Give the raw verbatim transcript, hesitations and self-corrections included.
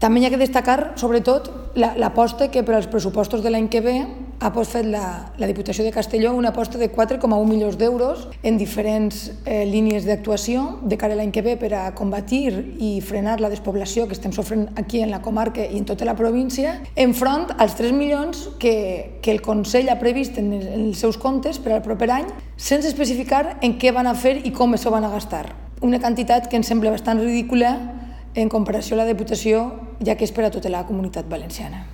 També hi ha que destacar, sobretot, l'aposta que per als pressupostos de l'any que ve ha fet la, la Diputació de Castelló, una aposta de quatre coma un milions d'euros en diferents eh, línies d'actuació de cara a l'any que ve per a combatir i frenar la despoblació que estem sofrint aquí en la comarca i en tota la província, enfront als tres milions que, que el Consell ha previst en, en els seus comptes per al proper any, sense especificar en què van a fer i com s'ho van a gastar. Una quantitat que ens sembla bastant ridícula en comparació a la Diputació, ja que és per a tota la Comunitat Valenciana.